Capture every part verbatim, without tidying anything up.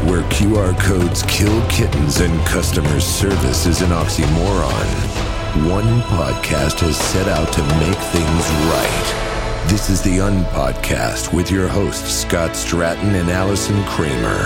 where Q R codes kill kittens and customer service is an oxymoron. One podcast has set out to make things right. This is the Unpodcast with your hosts, Scott Stratton and Allison Kramer.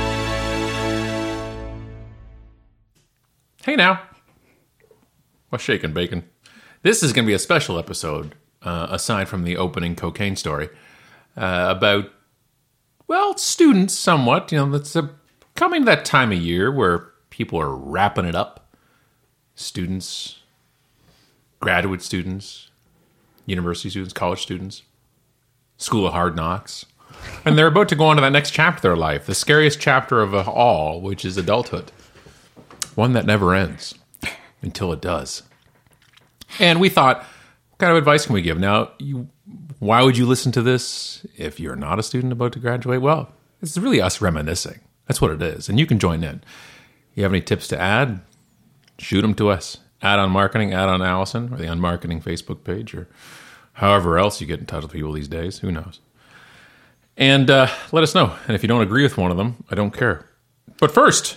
Hey now. What's shaking, bacon? This is going to be a special episode, uh, aside from the opening cocaine story, uh, about, well, students somewhat. You know, it's a, coming that time of year where people are wrapping it up. Students, graduate students, university students, college students, school of hard knocks. And they're about to go on to that next chapter of their life, the scariest chapter of all, which is adulthood. One that never ends until it does. And we thought, what kind of advice can we give? Now, you, why would you listen to this if you're not a student about to graduate? Well, it's really us reminiscing. That's what it is. And you can join in. You have any tips to add? Shoot them to us. Add on Marketing, add on Allison, or the Unmarketing Facebook page, or however else you get in touch with people these days. Who knows? And uh, let us know. And if you don't agree with one of them, I don't care. But first,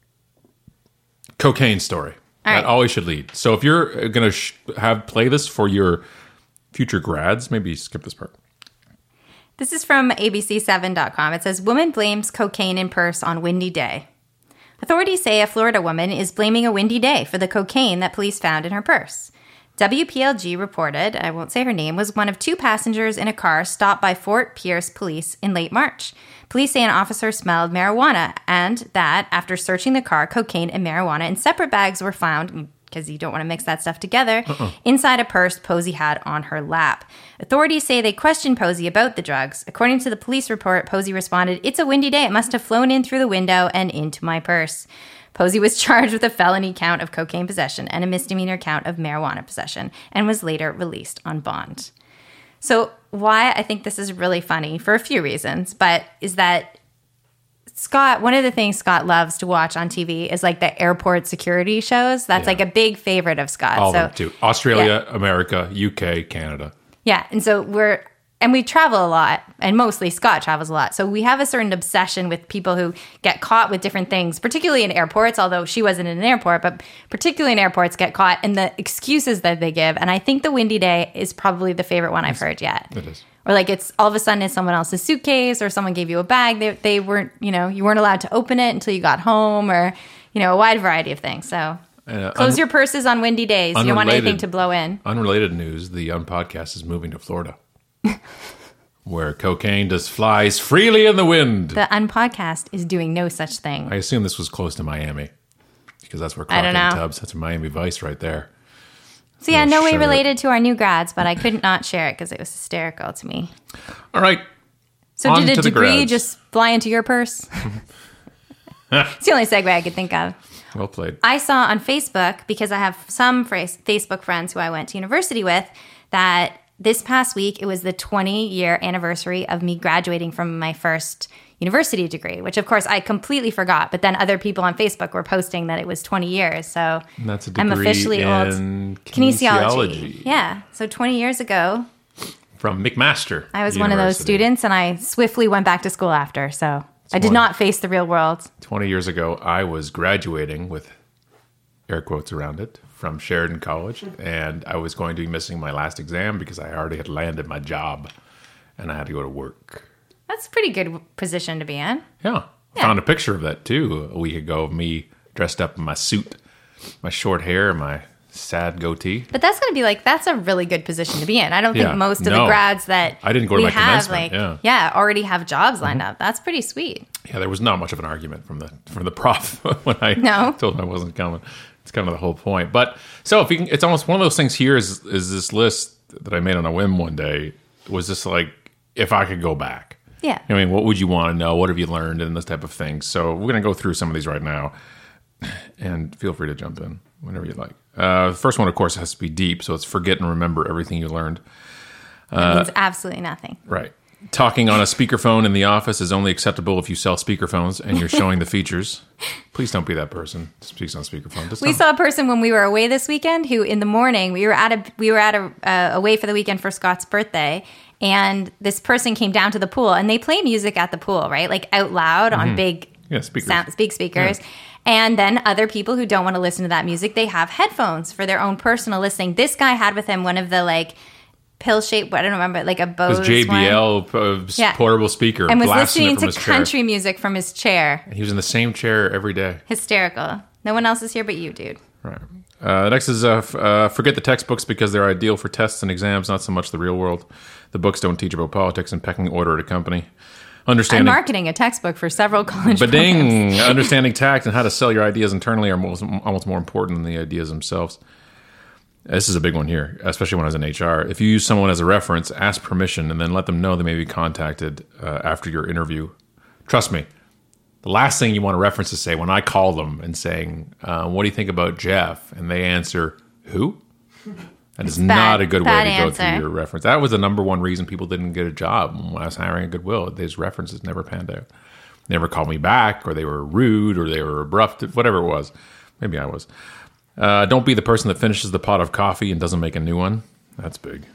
cocaine story. All that right. always should lead. So if you're going to sh- have play this for your future grads, maybe skip this part. This is from A B C seven dot com. It says, woman blames cocaine in purse on windy day. Authorities say a Florida woman is blaming a windy day for the cocaine that police found in her purse. W P L G reported, I won't say her name, was one of two passengers in a car stopped by Fort Pierce police in late March. Police say an officer smelled marijuana and that, after searching the car, cocaine and marijuana in separate bags were found, because you don't want to mix that stuff together, uh-uh. inside a purse Posey had on her lap. Authorities say they questioned Posey about the drugs. According to the police report, Posey responded, "It's a windy day. It must have flown in through the window and into my purse." Posey was charged with a felony count of cocaine possession and a misdemeanor count of marijuana possession and was later released on bond. So why I think this is really funny, for a few reasons, but is that Scott, one of the things Scott loves to watch on T V is like the airport security shows. That's yeah. like a big favorite of Scott. All so, of them too. Australia, yeah. America, U K, Canada. Yeah, and so we're... And we travel a lot, and mostly Scott travels a lot. So we have a certain obsession with people who get caught with different things, particularly in airports, although she wasn't in an airport, but particularly in airports get caught, and the excuses that they give. And I think the windy day is probably the favorite one I've heard yet. It is. Or like it's all of a sudden it's someone else's suitcase, or someone gave you a bag. They, they weren't, you know, you weren't allowed to open it until you got home, or, you know, a wide variety of things. So uh, close un- your purses on windy days. You don't want anything to blow in. Unrelated news, the Unpodcast is moving to Florida. Where cocaine just flies freely in the wind. The Unpodcast is doing no such thing. I assume this was close to Miami. Because that's where I don't Crockett know. Tubbs, that's a Miami Vice right there. So yeah, no way share related it. to our new grads, but I couldn't not share it because it was hysterical to me. All right. So on did to a the degree grads. just fly into your purse? It's the only segue I could think of. Well played. I saw on Facebook, because I have some phrase- Facebook friends who I went to university with, that this past week, it was the twenty-year anniversary of me graduating from my first university degree, which, of course, I completely forgot. But then other people on Facebook were posting that it was twenty years. So And that's a degree I'm officially in old. kinesiology. Yeah. So twenty years ago, From McMaster I was one of those University. students, and I swiftly went back to school after. So I did one. not face the real world. twenty years ago, I was graduating with air quotes around it from Sheridan College, and I was going to be missing my last exam because I already had landed my job and I had to go to work. That's a pretty good position to be in. Yeah. Yeah. Found a picture of that too a week ago of me dressed up in my suit, my short hair, and my sad goatee. But that's going to be like, that's a really good position to be in. I don't think Yeah, most of no. the grads that I didn't go to we my have, commencement, like, yeah. already have jobs lined up. That's pretty sweet. Yeah, there was not much of an argument from the from the prof when I No. told him I wasn't coming. It's kind of the whole point. But so if you can, it's almost one of those things here is is this list that I made on a whim one day was just like, if I could go back. Yeah. I mean, what would you want to know? What have you learned and this type of thing? So we're going to go through some of these right now. And feel free to jump in whenever you like. Uh, the first one, of course, has to be deep. So it's forget and remember everything you learned. That means absolutely nothing. Right. Talking on a speakerphone in the office is only acceptable if you sell speakerphones and you're showing the features. Please don't be that person that speaks on speakerphone. Just We don't. saw a person when we were away this weekend who, in the morning, we were at a we were at a uh, away for the weekend for Scott's birthday, and this person came down to the pool, and they play music at the pool, right? Like out loud on big Yeah, speakers. Sound, speak speakers. Yeah. And then other people who don't want to listen to that music, they have headphones for their own personal listening. This guy had with him one of the like pill-shaped, I don't remember, like a Bose It was J B L uh, yeah. portable speaker. And was listening listening to country chair. music from his chair. And he was in the same chair every day. Hysterical. No one else is here but you, dude. Right. Uh, next is uh, f- uh, forget the textbooks because they're ideal for tests and exams, not so much the real world. The books don't teach about politics and pecking order at a company. Understanding I'm marketing a textbook for several college Ba-ding! programs. Understanding tact and how to sell your ideas internally are most, almost more important than the ideas themselves. This is a big one here, especially when I was in H R. If you use someone as a reference, ask permission and then let them know they may be contacted uh, after your interview. Trust me, the last thing you want a reference to say when I call them and saying, uh, what do you think about Jeff? And they answer, who? That is bad, not a good way to answer. go through your reference. That was the number one reason people didn't get a job when I was hiring at Goodwill. These references never panned out. They never called me back, or they were rude, or they were abrupt, whatever it was. Maybe I was. Uh, don't be the person that finishes the pot of coffee and doesn't make a new one. That's big.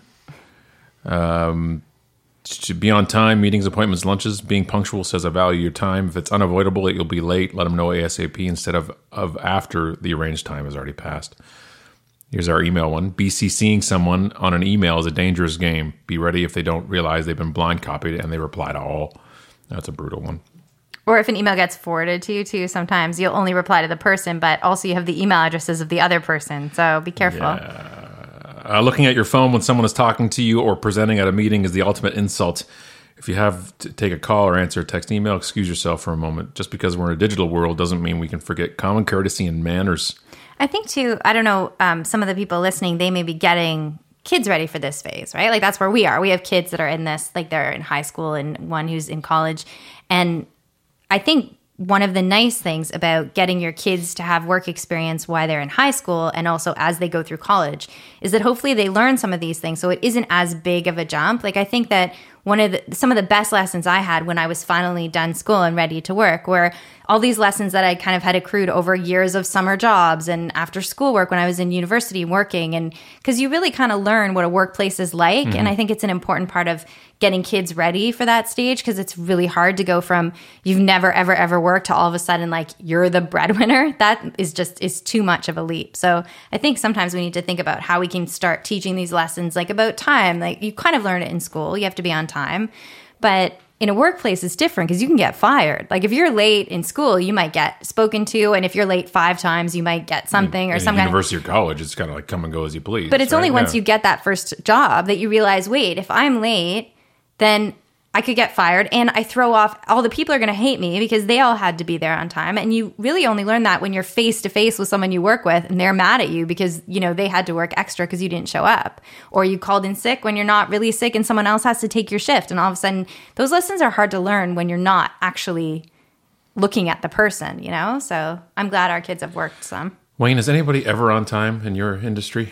Um, to be on time, meetings, appointments, lunches. Being punctual says I value your time. If it's unavoidable that you'll be late, let them know ASAP instead of, of after the arranged time has already passed. Here's our email one. BCCing someone on an email is a dangerous game. Be ready if they don't realize they've been blind copied and they reply to all. That's a brutal one. Or if an email gets forwarded to you, too, sometimes you'll only reply to the person, but also you have the email addresses of the other person. So be careful. Yeah. Uh, looking at your phone when someone is talking to you or presenting at a meeting is the ultimate insult. If you have to take a call or answer a text email, excuse yourself for a moment. Just because we're in a digital world doesn't mean we can forget common courtesy and manners. I think, too, I don't know, um, some of the people listening, they may be getting kids ready for this phase, right? Like, that's where we are. We have kids that are in this, like, they're in high school and one who's in college. And I think one of the nice things about getting your kids to have work experience while they're in high school and also as they go through college is that hopefully they learn some of these things so it isn't as big of a jump. Like, I think that one of the, some of the best lessons I had when I was finally done school and ready to work were all these lessons that I kind of had accrued over years of summer jobs and after school work when I was in university working. And because you really kind of learn what a workplace is like. Mm-hmm. And I think it's an important part of getting kids ready for that stage because it's really hard to go from you've never, ever, ever worked to all of a sudden like you're the breadwinner. That is just is too much of a leap. So I think sometimes we need to think about how we can start teaching these lessons like about time. Like you kind of learn it in school. You have to be on time. But in a workplace, it's different because you can get fired. Like if you're late in school, you might get spoken to. And if you're late five times, you might get something in, or in some kind of... university or college, it's kind of like come and go as you please. But it's right? only once yeah. you get that first job that you realize, wait, if I'm late, then I could get fired and I throw off, all the people are going to hate me because they all had to be there on time. And you really only learn that when you're face to face with someone you work with and they're mad at you because, you know, they had to work extra because you didn't show up. Or you called in sick when you're not really sick and someone else has to take your shift. And all of a sudden, those lessons are hard to learn when you're not actually looking at the person, you know? So I'm glad our kids have worked some. Wayne, is anybody ever on time in your industry?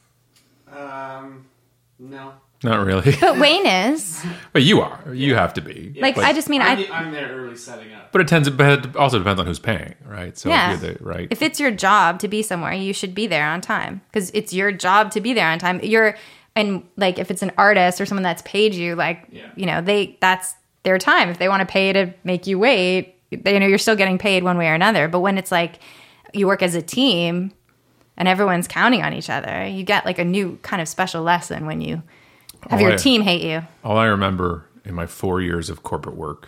Um, no. Not really. But Wayne is. But you are. You have to be. Yeah. Like, but, I just mean, I'm, I. I'm there early setting up. But it tends. But it also depends on who's paying, right? So Yeah. if you're the, right. If it's your job to be somewhere, you should be there on time because it's your job to be there on time. You're, and like, if it's an artist or someone that's paid you, like, Yeah. you know, they, that's their time. If they want to pay to make you wait, they, you know, you're still getting paid one way or another. But when it's like you work as a team and everyone's counting on each other, you get like a new kind of special lesson when you have All your I- team hate you. All I remember in my four years of corporate work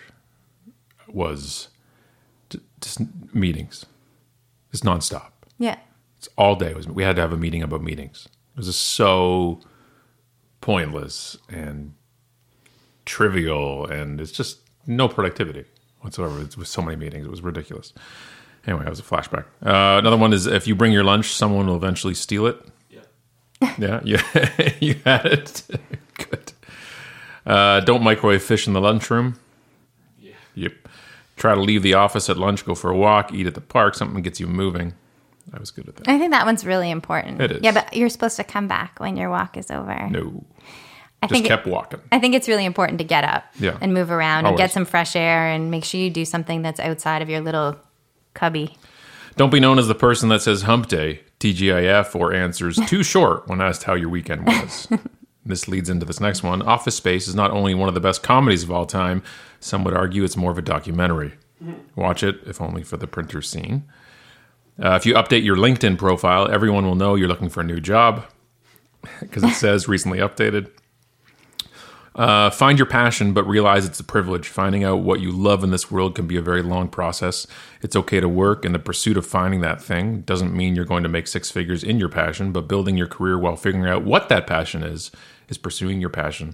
was t- just meetings. It's nonstop. Yeah. It's all day. It was, we had to have a meeting about meetings. It was just so pointless and trivial, and it's just no productivity whatsoever. It was so many meetings. It was ridiculous. Anyway, that was a flashback. Uh, another one is if you bring your lunch, someone will eventually steal it. Yeah, you, you had it. Good. Uh, don't microwave fish in the lunchroom. Yeah. Yep. Try to leave the office at lunch, go for a walk, eat at the park, something gets you moving. I was good at that. I think that one's really important. It is. Yeah, but you're supposed to come back when your walk is over. No. I Just think it- kept walking. I think it's really important to get up Yeah. and move around and Always. get some fresh air and make sure you do something that's outside of your little cubby. Don't be known as the person that says hump day, T G I F, or answers too short when asked how your weekend was. This leads into this next one. Office Space is not only one of the best comedies of all time, some would argue it's more of a documentary. Watch it, if only for the printer scene. Uh, if you update your LinkedIn profile, everyone will know you're looking for a new job because it says recently updated. Uh, find your passion, but realize it's a privilege. Finding out what you love in this world can be a very long process. It's okay to work in the pursuit of finding that thing. Doesn't mean you're going to make six figures in your passion, but building your career while figuring out what that passion is, is pursuing your passion,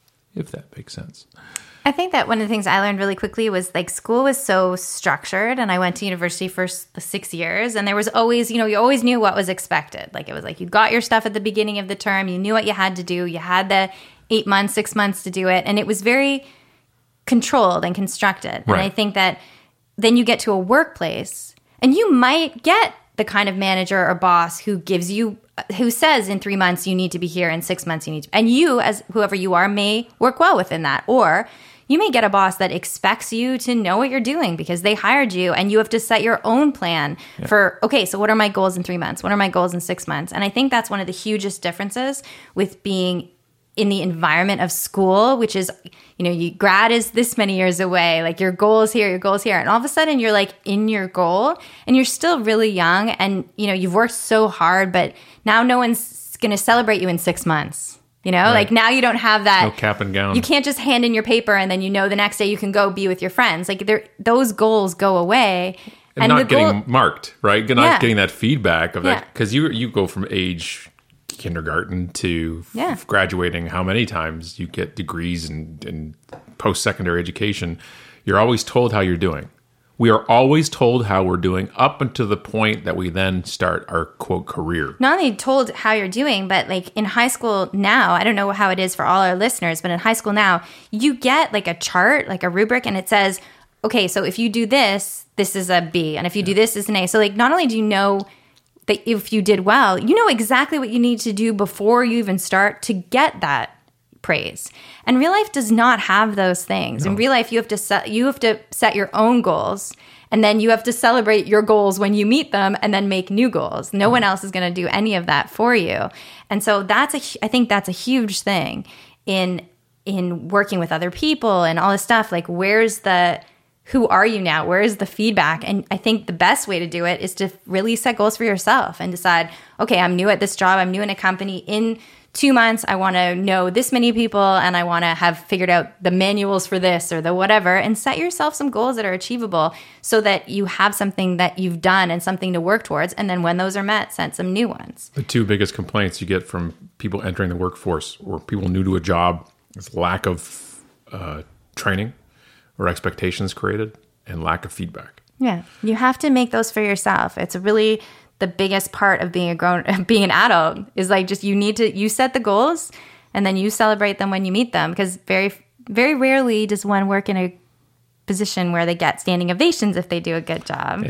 if that makes sense. I think that one of the things I learned really quickly was like school was so structured, and I went to university for s- six years and there was always, you know, you always knew what was expected. Like it was like you got your stuff at the beginning of the term, you knew what you had to do, you had the eight months, six months to do it, and it was very controlled and constructed. Right. And I think that then you get to a workplace and you might get the kind of manager or boss who gives you, who says in three months you need to be here, in six months you need to, and you as whoever you are may work well within that. Or you may get a boss that expects you to know what you're doing because they hired you, and you have to set your own plan yeah. for, okay, so what are my goals in three months? What are my goals in six months? And I think that's one of the hugest differences with being in the environment of school, which is, you know, you grad is this many years away, like your goal is here, your goal is here. And all of a sudden you're like in your goal and you're still really young and, you know, you've worked so hard, but now no one's going to celebrate you in six months. You know, right. Like now you don't have that. No cap and gown. You can't just hand in your paper and then you know the next day you can go be with your friends. Like those goals go away. And, and not getting goal, marked, right? Not yeah. getting that feedback of yeah. that. Because you you go from age kindergarten to yeah. graduating, how many times you get degrees and, and post-secondary education. You're always told how you're doing. We are always told how we're doing up until the point that we then start our, quote, career. Not only told how you're doing, but like in high school now, I don't know how it is for all our listeners, but in high school now, you get like a chart, like a rubric, and it says, okay, so if you do this, this is a B, and if you yeah. do this, it's an A. So like not only do you know that if you did well, you know exactly what you need to do before you even start to get that praise. And real life does not have those things. No. In real life, you have to set you have to set your own goals, and then you have to celebrate your goals when you meet them, and then make new goals. No mm. one else is going to do any of that for you. And so that's a I think that's a huge thing in in working with other people and all this stuff. Like, where's the who are you now? Where is the feedback? And I think the best way to do it is to really set goals for yourself and decide, okay, I'm new at this job. I'm new in a company. In two months, I want to know this many people, and I want to have figured out the manuals for this or the whatever, and set yourself some goals that are achievable so that you have something that you've done and something to work towards. And then when those are met, set some new ones. The two biggest complaints you get from people entering the workforce or people new to a job is lack of uh, training or expectations created, and lack of feedback. Yeah, you have to make those for yourself. It's really the biggest part of being a grown, being an adult is like just you need to you set the goals, and then you celebrate them when you meet them. Because very very rarely does one work in a position where they get standing ovations if they do a good job.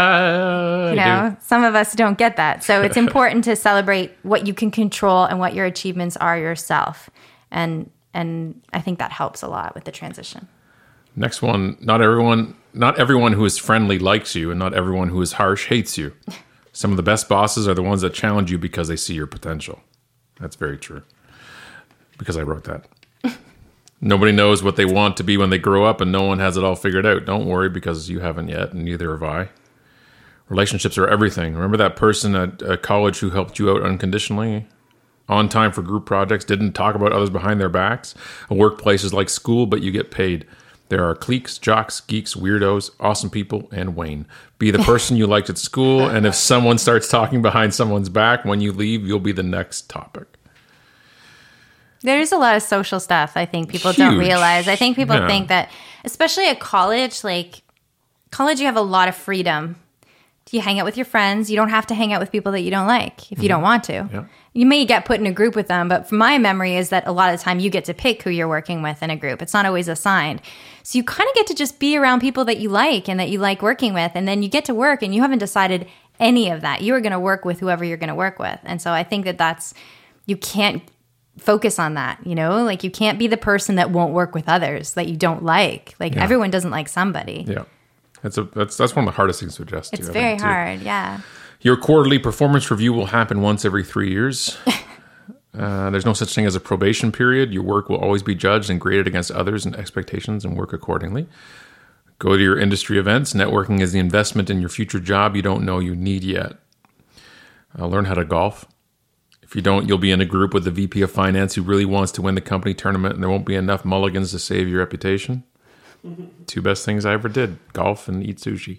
Yeah, you know, some of us don't get that. So it's important to celebrate what you can control and what your achievements are yourself, and and I think that helps a lot with the transition. Next one, not everyone not everyone who is friendly likes you, and not everyone who is harsh hates you. Some of the best bosses are the ones that challenge you because they see your potential. That's very true. Because I wrote that. Nobody knows what they want to be when they grow up, and no one has it all figured out. Don't worry, because you haven't yet, and neither have I. Relationships are everything. Remember that person at uh, college who helped you out unconditionally? On time for group projects, didn't talk about others behind their backs? A workplace is like school, but you get paid. There are cliques, jocks, geeks, weirdos, awesome people, and Wayne. Be the person you liked at school, and if someone starts talking behind someone's back, when you leave, you'll be the next topic. There's a lot of social stuff I think people Huge. don't realize. I think people Yeah. think that, especially at college, like college, you have a lot of freedom. You hang out with your friends. You don't have to hang out with people that you don't like if you mm-hmm. don't want to. Yeah. You may get put in a group with them, but from my memory is that a lot of the time you get to pick who you're working with in a group. It's not always assigned. So you kind of get to just be around people that you like and that you like working with. And then you get to work and you haven't decided any of that. You are going to work with whoever you're going to work with. And so I think that that's, you can't focus on that, you know? Like you can't be the person that won't work with others that you don't like. Like yeah. everyone doesn't like somebody. Yeah. That's a that's that's one of the hardest things to adjust to. It's very hard, yeah. Your quarterly performance review will happen once every three years. uh, there's no such thing as a probation period. Your work will always be judged and graded against others and expectations, and work accordingly. Go to your industry events. Networking is the investment in your future job you don't know you need yet. Uh, learn how to golf. If you don't, you'll be in a group with the V P of Finance who really wants to win the company tournament, and there won't be enough mulligans to save your reputation. Two best things I ever did, golf and eat sushi.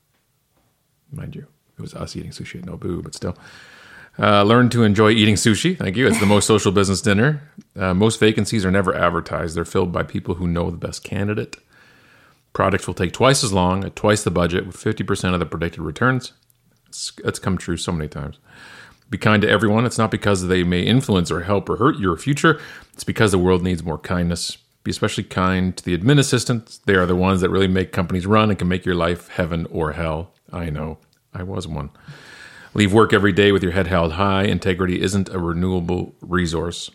Mind you, it was us eating sushi at Nobu, but still. Uh, learn to enjoy eating sushi. Thank you. It's the most social business dinner. Uh, most vacancies are never advertised. They're filled by people who know the best candidate. Projects will take twice as long at twice the budget with fifty percent of the predicted returns. It's, it's come true so many times. Be kind to everyone. It's not because they may influence or help or hurt your future. It's because the world needs more kindness. Be especially kind to the admin assistants. They are the ones that really make companies run and can make your life heaven or hell. I know. I was one. Leave work every day with your head held high. Integrity isn't a renewable resource.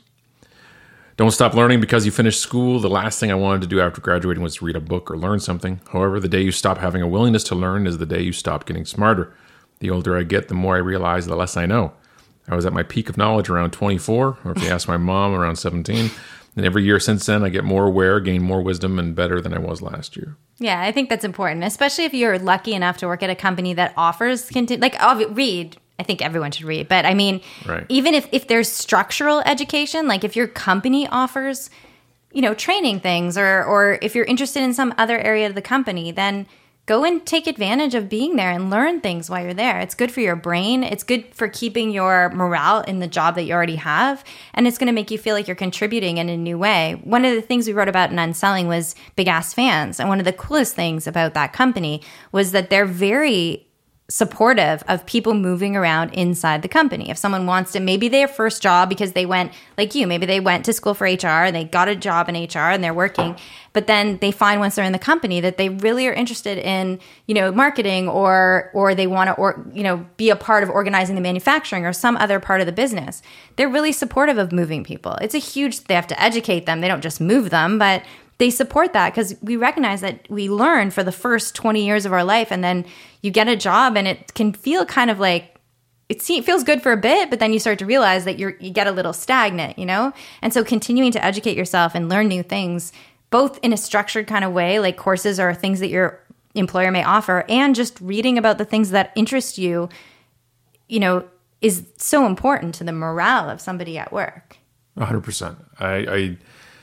Don't stop learning because you finished school. The last thing I wanted to do after graduating was to read a book or learn something. However, the day you stop having a willingness to learn is the day you stop getting smarter. The older I get, the more I realize, the less I know. I was at my peak of knowledge around twenty-four, or if you ask my mom, around seventeen. And every year since then, I get more aware, gain more wisdom, and better than I was last year. Yeah, I think that's important, especially if you're lucky enough to work at a company that offers, conti- like, I'll read. I think everyone should read. But I mean, right. even if, if there's structural education, like if your company offers, you know, training things, or or if you're interested in some other area of the company, then go and take advantage of being there and learn things while you're there. It's good for your brain. It's good for keeping your morale in the job that you already have. And it's going to make you feel like you're contributing in a new way. One of the things we wrote about in Unselling was Big Ass Fans. And one of the coolest things about that company was that they're very supportive of people moving around inside the company. If someone wants to, maybe their first job, because they went, like you, maybe they went to school for H R and they got a job in H R and they're working, but then they find once they're in the company that they really are interested in, you know, marketing, or or they want to, or you know, be a part of organizing the manufacturing or some other part of the business. They're really supportive of moving people. It's a huge, they have to educate them. They don't just move them, but they support that because we recognize that we learn for the first twenty years of our life, and then you get a job and it can feel kind of like, it feels good for a bit, but then you start to realize that you're, you get a little stagnant, you know? And so continuing to educate yourself and learn new things, both in a structured kind of way, like courses or things that your employer may offer, and just reading about the things that interest you, you know, is so important to the morale of somebody at work. one hundred percent. I... I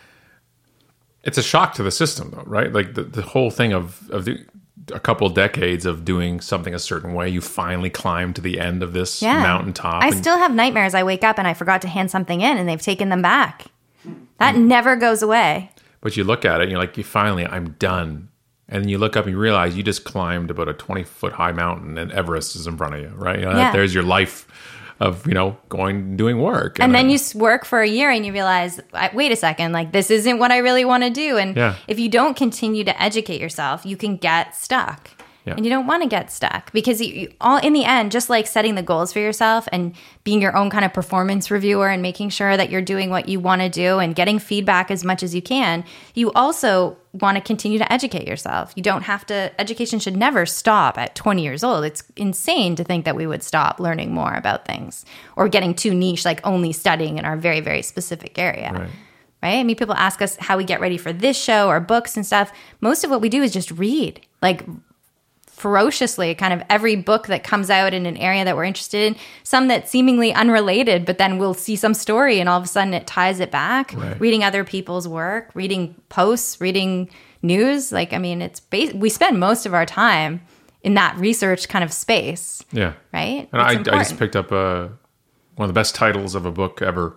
It's a shock to the system, though, right? Like the, the whole thing of, of the, a couple decades of doing something a certain way, you finally climb to the end of this yeah. mountaintop. I and, still have nightmares. I wake up and I forgot to hand something in and they've taken them back. That mm. never goes away. But you look at it and you're like, you finally, I'm done. And then you look up and you realize you just climbed about a twenty-foot high mountain and Everest is in front of you, right? You know, yeah. There's your life of, you know, going, doing work. And, and then I, you work for a year and you realize, wait a second, like this isn't what I really want to do. And yeah. if you don't continue to educate yourself, you can get stuck. Yeah. And you don't want to get stuck because you, you, all in the end, just like setting the goals for yourself and being your own kind of performance reviewer and making sure that you're doing what you want to do and getting feedback as much as you can, you also want to continue to educate yourself. You don't have to, education should never stop at twenty years old. It's insane to think that we would stop learning more about things or getting too niche, like only studying in our very, very specific area. Right. Right? I mean, people ask us how we get ready for this show or books and stuff. Most of what we do is just read, like ferociously, kind of every book that comes out in an area that we're interested in, some that seemingly unrelated, but then we'll see some story and all of a sudden it ties it back. Right. Reading other people's work, reading posts, reading news. Like, I mean, it's bas- we spend most of our time in that research kind of space. Yeah. Right? And I, It's I just important. picked up a, one of the best titles of a book ever.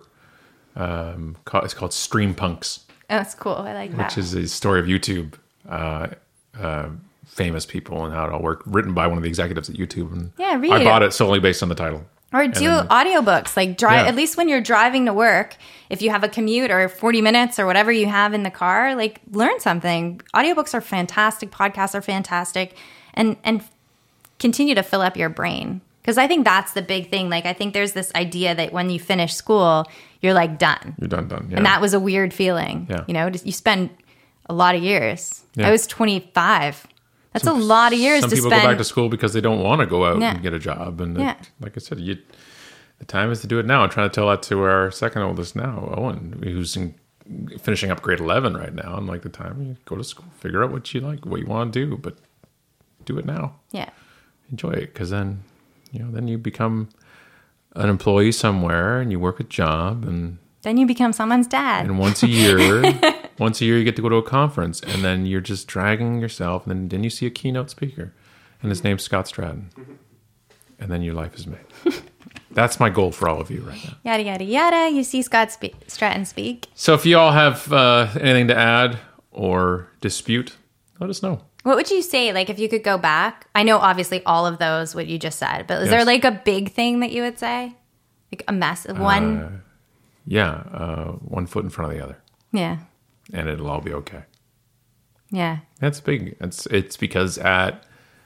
Um, called, it's called Stream Punks. Oh, that's cool. I like that. Which is a story of YouTube, uh, uh, famous people and how it all worked, written by one of the executives at YouTube. And Yeah, read I bought it. it solely based on the title. Or do then- audiobooks, like drive, Yeah. at least when you're driving to work, if you have a commute or forty minutes or whatever you have in the car, like learn something. Audiobooks are fantastic. Podcasts are fantastic. And, and continue to fill up your brain. Because I think that's the big thing. Like, I think there's this idea that when you finish school, you're like done. You're done, done. Yeah. And that was a weird feeling. Yeah. You know, just, you spend a lot of years. Yeah. I was twenty-five. That's a lot of years Some to people spend. go back to school because they don't want to go out Yeah. and get a job. And Yeah. it, like I said, you, the time is to do it now. I'm trying to tell that to our second oldest now, Owen, who's in finishing up grade eleven right now, and like the time you go to school, figure out what you like, what you want to do, but do it now. Yeah. Enjoy it, because then, you know, then you become an employee somewhere, and you work a job, and then you become someone's dad. And once a year, once a year, you get to go to a conference, and then you're just dragging yourself, and then, then you see a keynote speaker, and his name's Scott Stratton, and then your life is made. That's my goal for all of you right now. Yada, yada, yada. You see Scott spe- Stratton speak. So if you all have uh, anything to add or dispute, let us know. What would you say, like, if you could go back? I know, obviously, all of those, what you just said, but is Yes. there, like, a big thing that you would say? Like, a mess, one? Uh, yeah, uh, one foot in front of the other, Yeah. and it'll all be okay. Yeah. That's big. It's it's because at,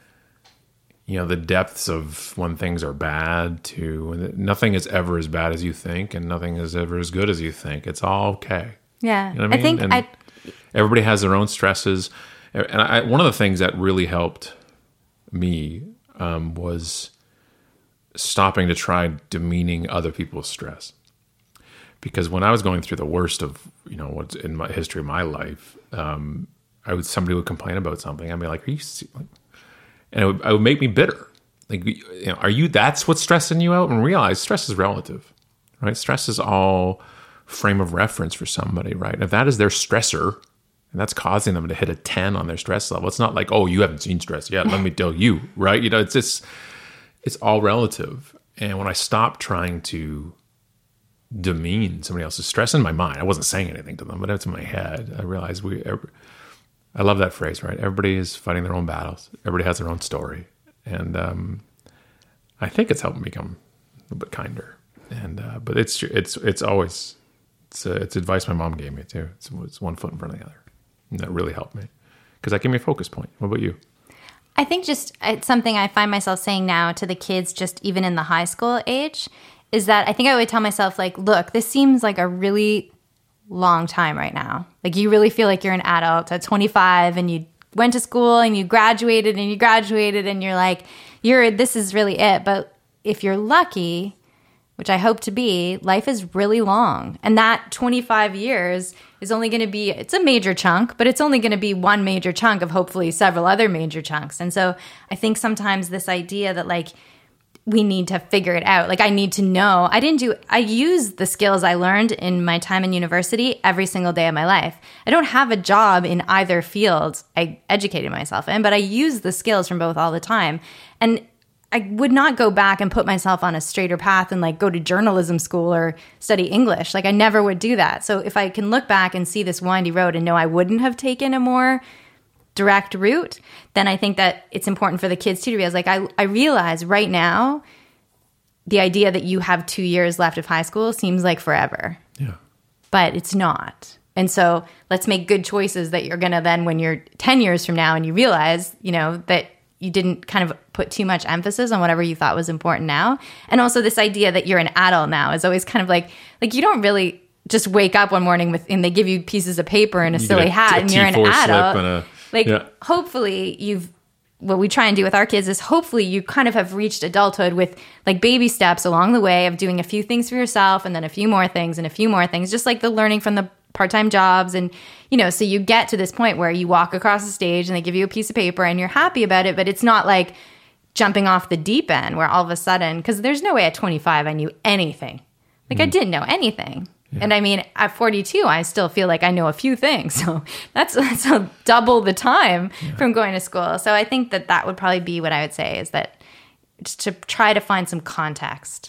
you know, the depths of when things are bad to nothing is ever as bad as you think, and nothing is ever as good as you think. It's all okay. Yeah. You know what I I mean? think And I... everybody has their own stresses. And I, one of the things that really helped me um, was stopping to try demeaning other people's stress. Because when I was going through the worst of, you know, what's in my history of my life, um, I would somebody would complain about something. I'd be like, "Are you?" se-" like- And it would, it would make me bitter. Like, you know, are you? That's what's stressing you out? And realize stress is relative, right? Stress is all frame of reference for somebody, right? If that is their stressor, and that's causing them to hit a ten on their stress level, it's not like, oh, you haven't seen stress yet. Let me tell you, right? You know, it's just, it's all relative. And when I stopped trying to demean somebody else's stress in my mind, I wasn't saying anything to them, but it's in my head. I realized we, I love that phrase, right? Everybody is fighting their own battles. Everybody has their own story. And um, I think it's helped me become a little bit kinder. And, uh, but it's, it's, it's always, it's, uh, it's advice my mom gave me too. It's, it's one foot in front of the other. And that really helped me, because that gave me a focus point. What about you? I think just it's something I find myself saying now to the kids, just even in the high school age, is that I think I would tell myself, like, look, this seems like a really long time right now. Like, you really feel like you're an adult at twenty-five, and you went to school and you graduated and you graduated and you're like, you're, this is really it. But if you're lucky, which I hope to be, life is really long. And that twenty-five years is only going to be, it's a major chunk, but it's only going to be one major chunk of hopefully several other major chunks. And so I think sometimes this idea that, like, we need to figure it out. Like, I need to know. I didn't do, I use the skills I learned in my time in university every single day of my life. I don't have a job in either field I educated myself in, but I use the skills from both all the time. And I would not go back and put myself on a straighter path and, like, go to journalism school or study English. Like, I never would do that. So if I can look back and see this windy road and know I wouldn't have taken a more direct route, then I think that it's important for the kids too to realize, like, I, I realize right now the idea that you have two years left of high school seems like forever. Yeah. But it's not. And so let's make good choices that you're going to then, when you're ten years from now and you realize, you know, that you didn't kind of put too much emphasis on whatever you thought was important now. And also this idea that you're an adult now is always kind of like, like you don't really just wake up one morning with, and they give you pieces of paper and a You silly get a- hat a and you're an T four slip adult. and a- Like, yeah. hopefully you've, what we try and do with our kids is hopefully you kind of have reached adulthood with, like, baby steps along the way of doing a few things for yourself and then a few more things and a few more things, just like the learning from the part-time jobs. And, you know, so you get to this point where you walk across the stage and they give you a piece of paper and you're happy about it, but it's not like jumping off the deep end where all of a sudden, because there's no way at twenty-five I knew anything. Like, mm. I didn't know anything. Yeah. And I mean, at forty-two, I still feel like I know a few things. So that's, that's a double the time yeah. from going to school. So I think that that would probably be what I would say, is that just to try to find some context.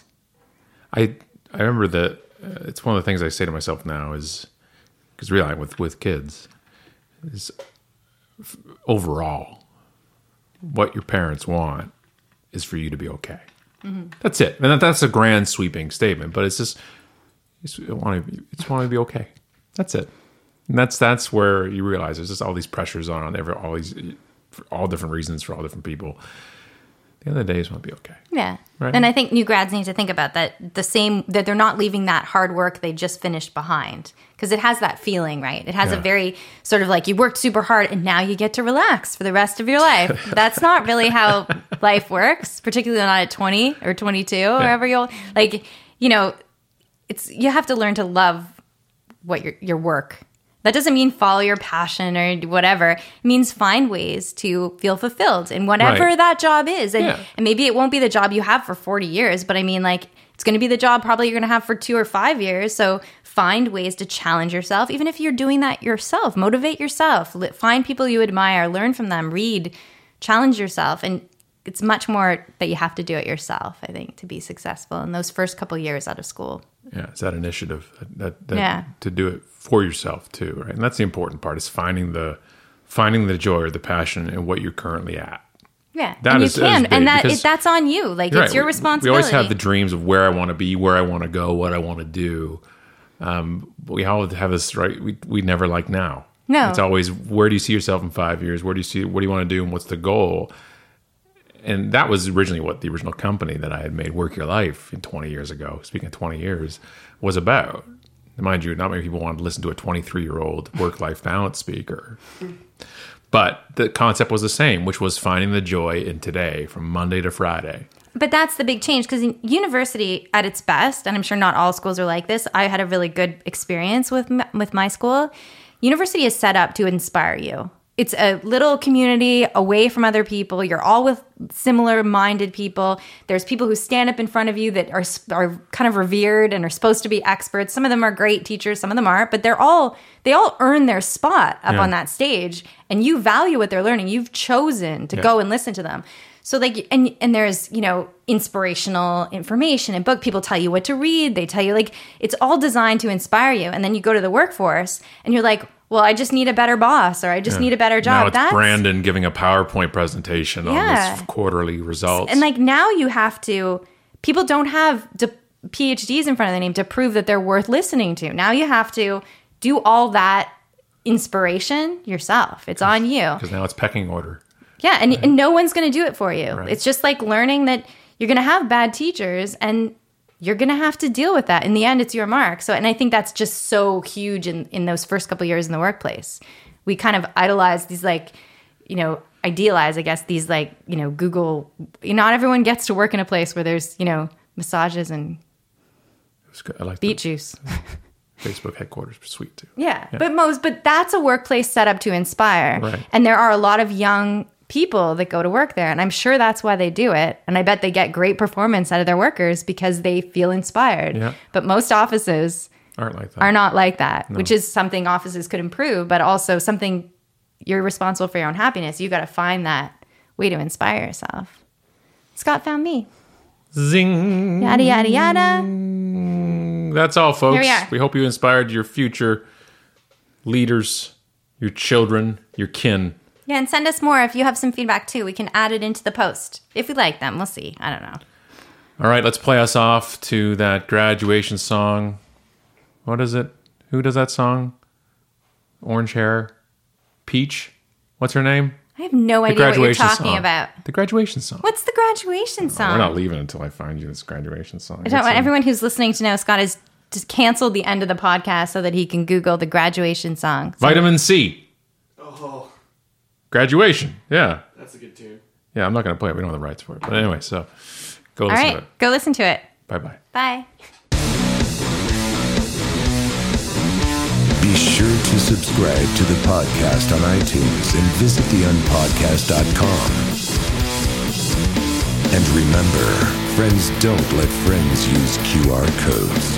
I I remember that uh, it's one of the things I say to myself now is, because really with, with kids, is f- overall, what your parents want is for you to be okay. Mm-hmm. That's it. And that's a grand sweeping statement, but it's just, it's want to, it's want to be okay. That's it. And that's, that's where you realize there's just all these pressures on, on every, all these, for all different reasons for all different people. At the end of the day, just want to be okay. Yeah. Right? And I think new grads need to think about that, the same, that they're not leaving that hard work they just finished behind. Because it has that feeling, right? It has Yeah. a very sort of like, you worked super hard and now you get to relax for the rest of your life. That's not really how life works, particularly not at twenty or twenty-two, or wherever you'll, like, you know, it's, you have to learn to love what your your work. That doesn't mean follow your passion or whatever. It means find ways to feel fulfilled in whatever Right. that job is. And, Yeah. and maybe it won't be the job you have for forty years, but I mean, like, it's going to be the job probably you're going to have for two or five years. So find ways to challenge yourself, even if you're doing that yourself. Motivate yourself. Li- Find people you admire. Learn from them. Read. Challenge yourself. And it's much more that you have to do it yourself, I think, to be successful in those first couple years out of school. Yeah, it's that initiative that, that, that Yeah. to do it for yourself too, right? And that's the important part, is finding the finding the joy or the passion in what you're currently at. Yeah, That and you is- that can, is big, and that because- it, that's on you. Like, You're it's right. your We- responsibility. We always have the dreams of where I want to be, where I want to go, what I want to do. Um, but we all have this, right? We we never like now. No. It's always, where do you see yourself in five years? Where do you see? What do you want to do? And what's the goal? And that was originally what the original company that I had made, Work Your Life, in twenty years ago, speaking of twenty years, was about. Mind you, not many people wanted to listen to a twenty-three-year-old work-life balance speaker. But the concept was the same, which was finding the joy in today, from Monday to Friday. But that's the big change, because in university at its best, and I'm sure not all schools are like this, I had a really good experience with m- with my school. University is set up to inspire you. It's a little community away from other people. You're all with similar-minded people. There's people who stand up in front of you that are are kind of revered and are supposed to be experts. Some of them are great teachers, some of them aren't, but they're all they all earn their spot up Yeah. on that stage, and you value what they're learning. You've chosen to Yeah. go and listen to them. So like, and and there's, you know, inspirational information and book. People tell you what to read. They tell you, like, it's all designed to inspire you. And then you go to the workforce and you're like, well, I just need a better boss, or I just need a better job. Now it's That's Brandon giving a PowerPoint presentation on Yeah. this quarterly results. and like now you have to. People don't have to, P H Ds in front of their name to prove that they're worth listening to. Now you have to do all that inspiration yourself. It's on you. Because now it's pecking order. Yeah, and, and no one's going to do it for you. Right. It's just like learning that you're going to have bad teachers and you're going to have to deal with that. In the end, it's your mark. So, and I think that's just so huge in, in those first couple years in the workplace. We kind of idolize these, like, you know, idealize, I guess, these, like, you know, Google. Not everyone gets to work in a place where there's, you know, massages and It was good. I like beet the juice. Facebook headquarters. Sweet too. Yeah, but most, but that's a workplace set up to inspire. Right. And there are a lot of young people that go to work there, and I'm sure that's why they do it. And I bet they get great performance out of their workers because they feel inspired. Yeah. But most offices Aren't like that. are not like that, which is something offices could improve, but also something you're responsible for your own happiness. You got to find that way to inspire yourself. Scott found me. Zing. Yada, yada, yada. That's all, folks. Here we are. We hope you inspired your future leaders, your children, your kin. Yeah, and send us more if you have some feedback too. We can add it into the post. If we like them, we'll see. I don't know. All right, let's play us off to that graduation song. What is it? Who does that song? Orange hair. Peach. What's her name? I have no The idea what you're graduation talking song. about. The graduation song. What's the graduation song? We're not leaving until I find you this graduation song. I don't It's want a- everyone who's listening to know Scott has just canceled the end of the podcast so that he can Google the graduation song. So- Vitamin C. Oh, Graduation. Yeah. that's a good tune. Yeah, I'm not going to play it. We don't have the rights for it. But anyway, so go All listen right, to it. go listen to it. Bye-bye. Bye. Be sure to subscribe to the podcast on iTunes and visit the unpodcast dot com. And remember, friends don't let friends use Q R codes.